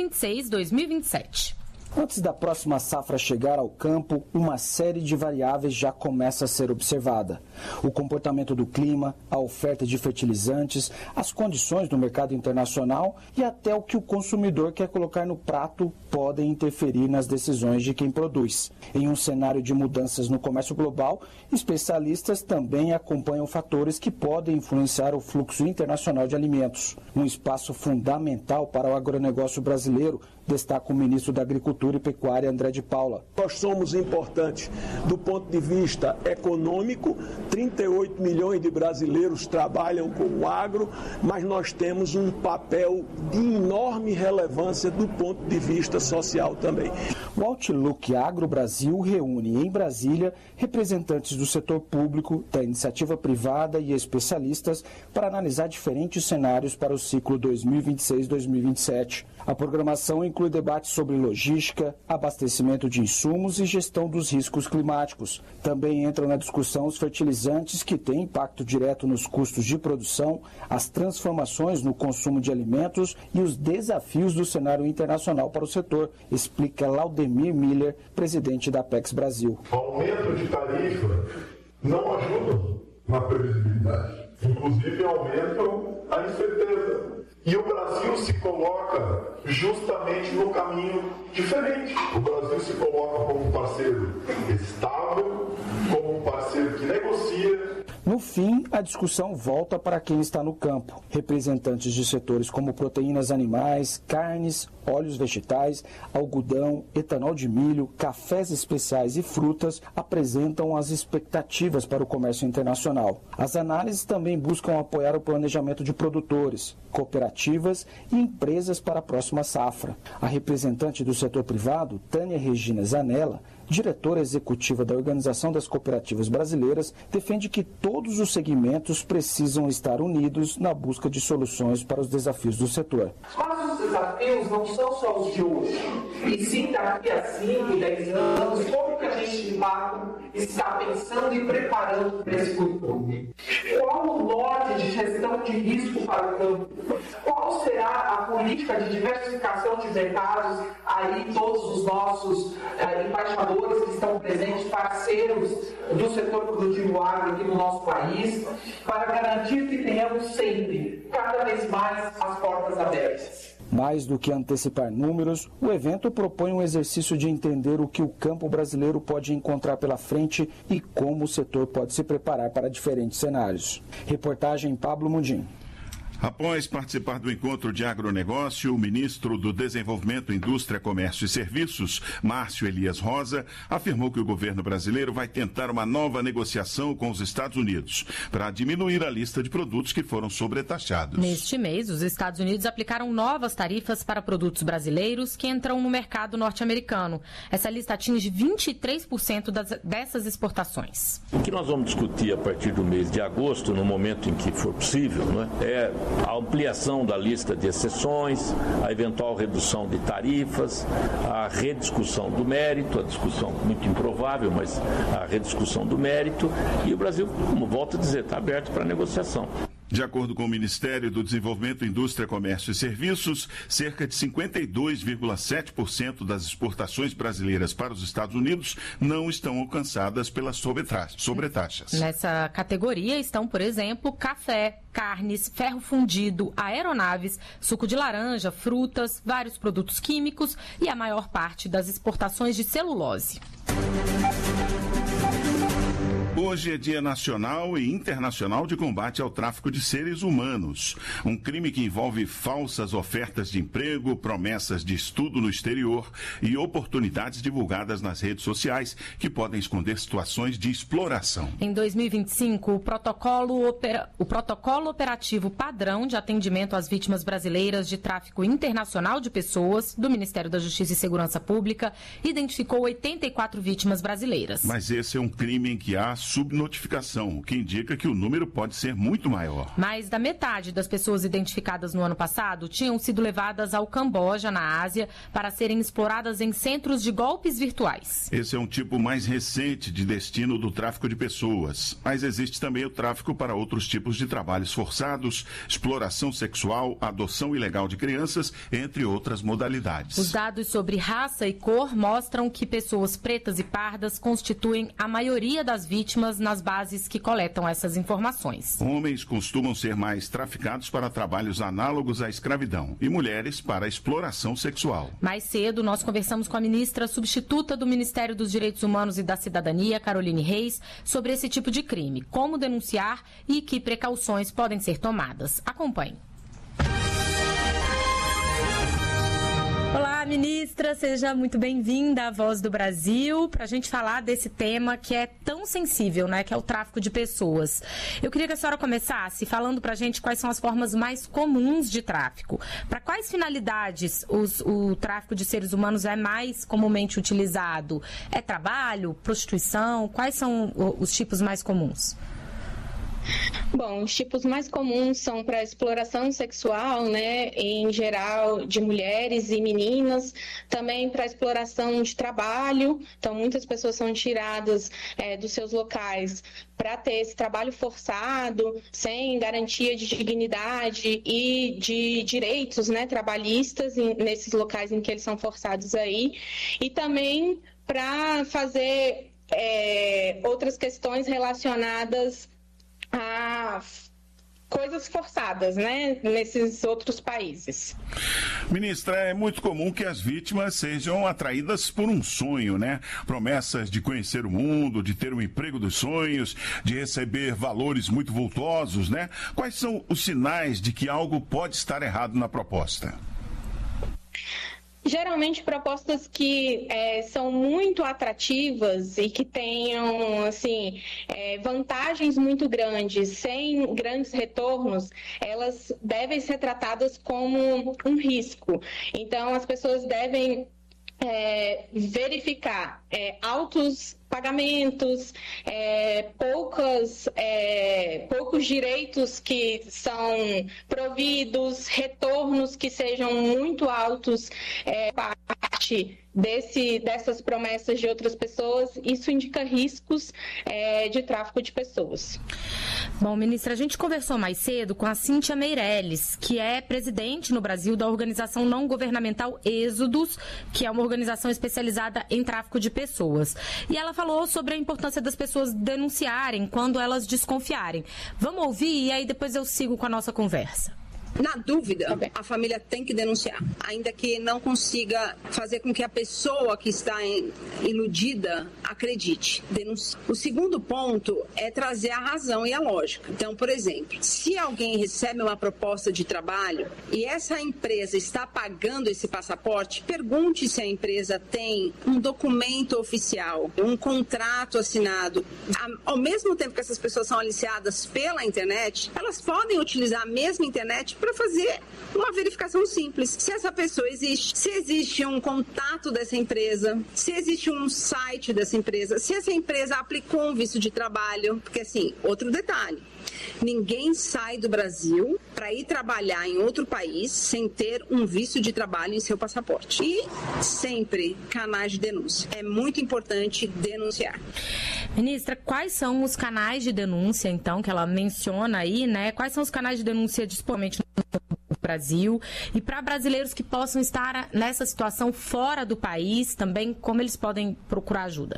2026-2027. Antes da próxima safra chegar ao campo, uma série de variáveis já começa a ser observada. O comportamento do clima, a oferta de fertilizantes, as condições do mercado internacional e até o que o consumidor quer colocar no prato podem interferir nas decisões de quem produz. Em um cenário de mudanças no comércio global, especialistas também acompanham fatores que podem influenciar o fluxo internacional de alimentos. Um espaço fundamental para o agronegócio brasileiro, destaca o ministro da Agricultura e Pecuária, André de Paula. Nós somos importantes do ponto de vista econômico, 38 milhões de brasileiros trabalham com o agro, mas nós temos um papel de enorme relevância do ponto de vista social também. O Outlook Agro Brasil reúne em Brasília representantes do setor público, da iniciativa privada e especialistas para analisar diferentes cenários para o ciclo 2026-2027. A programação inclui debates sobre logística, abastecimento de insumos e gestão dos riscos climáticos. Também entram na discussão os fertilizantes que têm impacto direto nos custos de produção, as transformações no consumo de alimentos e os desafios do cenário internacional para o setor, explica Laudemir Miller, presidente da Apex Brasil. O aumento de tarifa não ajuda na previsibilidade. Inclusive aumentam a incerteza. E o Brasil se coloca justamente no caminho diferente. O Brasil se coloca como um parceiro estável, como um parceiro que negocia. No fim, a discussão volta para quem está no campo. Representantes de setores como proteínas animais, carnes, óleos vegetais, algodão, etanol de milho, cafés especiais e frutas apresentam as expectativas para o comércio internacional. As análises também buscam apoiar o planejamento de produtores, cooperativas e empresas para a próxima safra. A representante do setor privado, Tânia Regina Zanella, diretora executiva da Organização das Cooperativas Brasileiras, defende que todos os segmentos precisam estar unidos na busca de soluções para os desafios do setor. Mas os desafios não são só os de hoje, e sim daqui a 5, 10 anos, como que a gente de fato está pensando e preparando para esse futuro. Qual o norte de gestão de risco para o campo? Qual será a política de diversificação de mercados? Aí todos os nossos embaixadores que estão presentes, parceiros do setor produtivo agro aqui no nosso país, para garantir que tenhamos sempre, cada vez mais, as portas abertas. Mais do que antecipar números, o evento propõe um exercício de entender o que o campo brasileiro pode encontrar pela frente e como o setor pode se preparar para diferentes cenários. Reportagem Pablo Mundim. Após participar do encontro de agronegócio, o ministro do Desenvolvimento, Indústria, Comércio e Serviços, Márcio Elias Rosa, afirmou que o governo brasileiro vai tentar uma nova negociação com os Estados Unidos para diminuir a lista de produtos que foram sobretaxados. Neste mês, os Estados Unidos aplicaram novas tarifas para produtos brasileiros que entram no mercado norte-americano. Essa lista atinge 23% dessas exportações. O que nós vamos discutir a partir do mês de agosto, no momento em que for possível, é a ampliação da lista de exceções, a eventual redução de tarifas, a rediscussão do mérito, a discussão muito improvável, mas a rediscussão do mérito, e o Brasil, como volto a dizer, está aberto para negociação. De acordo com o Ministério do Desenvolvimento, Indústria, Comércio e Serviços, cerca de 52,7% das exportações brasileiras para os Estados Unidos não estão alcançadas pelas sobretaxas. Nessa categoria estão, por exemplo, café, carnes, ferro fundido, aeronaves, suco de laranja, frutas, vários produtos químicos e a maior parte das exportações de celulose. Hoje é Dia Nacional e Internacional de Combate ao Tráfico de Seres Humanos, um crime que envolve falsas ofertas de emprego, promessas de estudo no exterior e oportunidades divulgadas nas redes sociais que podem esconder situações de exploração. Em 2025, o protocolo operativo padrão de atendimento às vítimas brasileiras de tráfico internacional de pessoas do Ministério da Justiça e Segurança Pública identificou 84 vítimas brasileiras. Mas esse é um crime em que há subnotificação, o que indica que o número pode ser muito maior. Mais da metade das pessoas identificadas no ano passado tinham sido levadas ao Camboja, na Ásia, para serem exploradas em centros de golpes virtuais. Esse é um tipo mais recente de destino do tráfico de pessoas, mas existe também o tráfico para outros tipos de trabalhos forçados, exploração sexual, adoção ilegal de crianças, entre outras modalidades. Os dados sobre raça e cor mostram que pessoas pretas e pardas constituem a maioria das vítimas nas bases que coletam essas informações. Homens costumam ser mais traficados para trabalhos análogos à escravidão e mulheres para a exploração sexual. Mais cedo, nós conversamos com a ministra substituta do Ministério dos Direitos Humanos e da Cidadania, Caroline Reis, sobre esse tipo de crime, como denunciar e que precauções podem ser tomadas. Acompanhe. Olá, ministra, seja muito bem-vinda à Voz do Brasil, para a gente falar desse tema que é tão sensível, né, que é o tráfico de pessoas. Eu queria que a senhora começasse falando para a gente quais são as formas mais comuns de tráfico. Para quais finalidades o tráfico de seres humanos é mais comumente utilizado? É trabalho, prostituição? Quais são os tipos mais comuns? Bom, os tipos mais comuns são para exploração sexual, né, em geral de mulheres e meninas, também para exploração de trabalho. Então, muitas pessoas são tiradas dos seus locais para ter esse trabalho forçado, sem garantia de dignidade e de direitos, né, trabalhistas nesses locais em que eles são forçados aí. E também para fazer outras questões relacionadas a coisas forçadas, né, nesses outros países. Ministra, é muito comum que as vítimas sejam atraídas por um sonho, né? Promessas de conhecer o mundo, de ter um emprego dos sonhos, de receber valores muito vultosos, né? Quais são os sinais de que algo pode estar errado na proposta? Geralmente propostas que são muito atrativas e que tenham assim, vantagens muito grandes, sem grandes retornos, elas devem ser tratadas como um risco. Então, as pessoas devem verificar altos pagamentos, poucos direitos que são providos, retornos que sejam muito altos, parte dessas promessas de outras pessoas. Isso indica riscos de tráfico de pessoas. Bom, ministra, a gente conversou mais cedo com a Cíntia Meirelles, que é presidente no Brasil da organização não governamental Êxodos, que é uma organização especializada em tráfico de pessoas. E ela falou sobre a importância das pessoas denunciarem quando elas desconfiarem. Vamos ouvir e aí depois eu sigo com a nossa conversa. Na dúvida, a família tem que denunciar, ainda que não consiga fazer com que a pessoa que está iludida acredite. Denuncie. O segundo ponto é trazer a razão e a lógica. Então, por exemplo, se alguém recebe uma proposta de trabalho e essa empresa está pagando esse passaporte, pergunte se a empresa tem um documento oficial, um contrato assinado. Ao mesmo tempo que essas pessoas são aliciadas pela internet, elas podem utilizar a mesma internet para fazer uma verificação simples. Se essa pessoa existe, se existe um contato dessa empresa, se existe um site dessa empresa, se essa empresa aplicou um visto de trabalho, porque assim, outro detalhe, ninguém sai do Brasil para ir trabalhar em outro país sem ter um visto de trabalho em seu passaporte. E sempre canais de denúncia. É muito importante denunciar. Ministra, quais são os canais de denúncia, então, que ela menciona aí, né? Quais são os canais de denúncia disponíveis no Brasil? E para brasileiros que possam estar nessa situação fora do país, também, como eles podem procurar ajuda?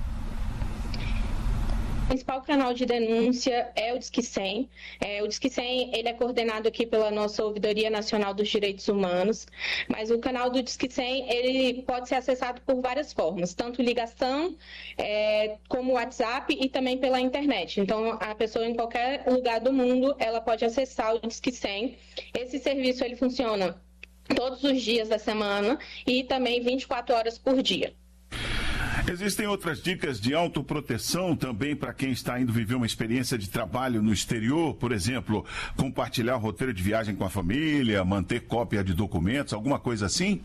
O principal canal de denúncia é o Disque 100. O Disque 100 ele é coordenado aqui pela nossa Ouvidoria Nacional dos Direitos Humanos, mas o canal do Disque 100 ele pode ser acessado por várias formas, tanto ligação como WhatsApp e também pela internet. Então, a pessoa em qualquer lugar do mundo, ela pode acessar o Disque 100. Esse serviço ele funciona todos os dias da semana e também 24 horas por dia. Existem outras dicas de autoproteção também para quem está indo viver uma experiência de trabalho no exterior, por exemplo, compartilhar o roteiro de viagem com a família, manter cópia de documentos, alguma coisa assim?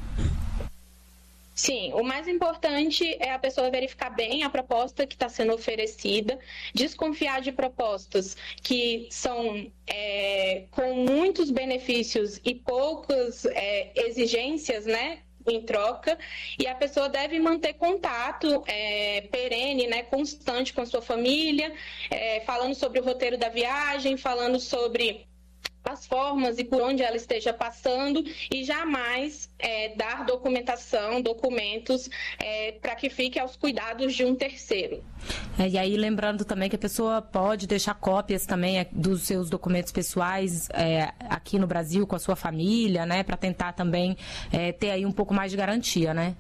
Sim, o mais importante é a pessoa verificar bem a proposta que está sendo oferecida, desconfiar de propostas que são com muitos benefícios e poucas exigências, né? Em troca, e a pessoa deve manter contato perene, né, constante com a sua família, falando sobre o roteiro da viagem, falando sobre as formas e por onde ela esteja passando, e jamais dar documentos para que fique aos cuidados de um terceiro. E aí, lembrando também que a pessoa pode deixar cópias também dos seus documentos pessoais aqui no Brasil com a sua família, né, para tentar também ter aí um pouco mais de garantia, né?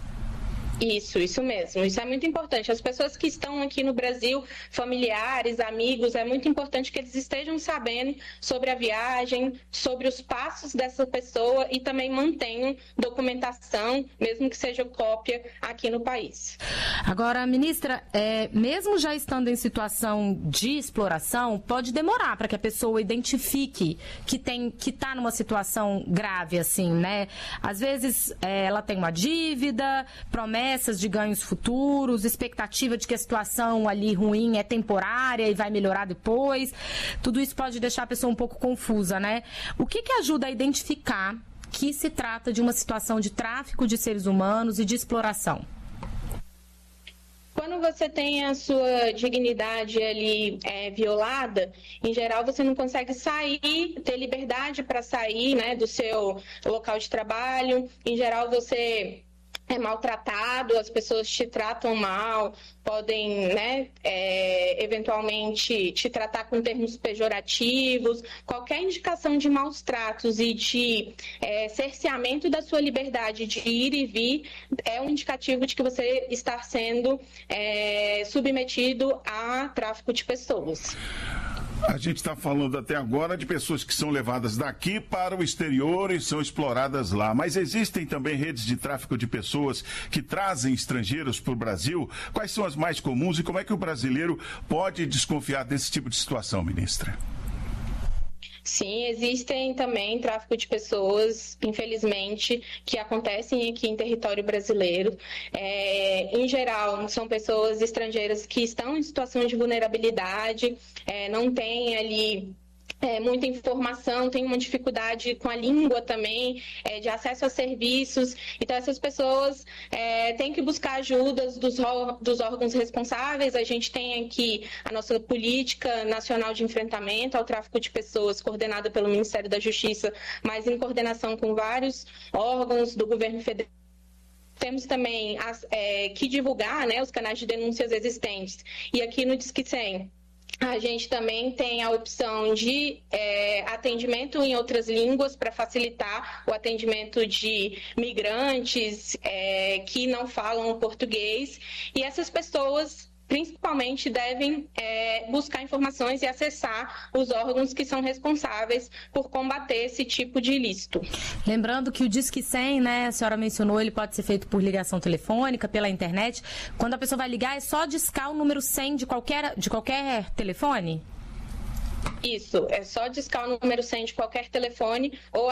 Isso mesmo. Isso é muito importante. As pessoas que estão aqui no Brasil, familiares, amigos, é muito importante que eles estejam sabendo sobre a viagem, sobre os passos dessa pessoa e também mantenham documentação, mesmo que seja cópia, aqui no país. Agora, ministra, mesmo já estando em situação de exploração, pode demorar para que a pessoa identifique que está numa situação grave, assim, né? Às vezes ela tem uma dívida, promessas de ganhos futuros, expectativa de que a situação ali ruim é temporária e vai melhorar depois. Tudo isso pode deixar a pessoa um pouco confusa, né? O que ajuda a identificar que se trata de uma situação de tráfico de seres humanos e de exploração? Quando você tem a sua dignidade ali violada, em geral você não consegue sair, ter liberdade para sair, né, do seu local de trabalho. Em geral você é maltratado, as pessoas te tratam mal, podem, né, eventualmente te tratar com termos pejorativos. Qualquer indicação de maus tratos e de cerceamento da sua liberdade de ir e vir é um indicativo de que você está sendo submetido a tráfico de pessoas. A gente está falando até agora de pessoas que são levadas daqui para o exterior e são exploradas lá. Mas existem também redes de tráfico de pessoas que trazem estrangeiros para o Brasil. Quais são as mais comuns e como é que o brasileiro pode desconfiar desse tipo de situação, ministra? Sim, existem também tráfico de pessoas, infelizmente, que acontecem aqui em território brasileiro. Em geral, são pessoas estrangeiras que estão em situação de vulnerabilidade, não têm ali muita informação, tem uma dificuldade com a língua também, de acesso a serviços. Então, essas pessoas têm que buscar ajudas dos órgãos responsáveis. A gente tem aqui a nossa Política Nacional de Enfrentamento ao Tráfico de Pessoas, coordenada pelo Ministério da Justiça, mas em coordenação com vários órgãos do governo federal. Temos também que divulgar, né, os canais de denúncias existentes. E aqui no Disque 100, a gente também tem a opção de atendimento em outras línguas para facilitar o atendimento de migrantes que não falam português. E essas pessoas, principalmente, devem buscar informações e acessar os órgãos que são responsáveis por combater esse tipo de ilícito. Lembrando que o Disque 100, né, a senhora mencionou, ele pode ser feito por ligação telefônica, pela internet. Quando a pessoa vai ligar, é só discar o número 100 de qualquer telefone? Isso, é só discar o número 100 de qualquer telefone ou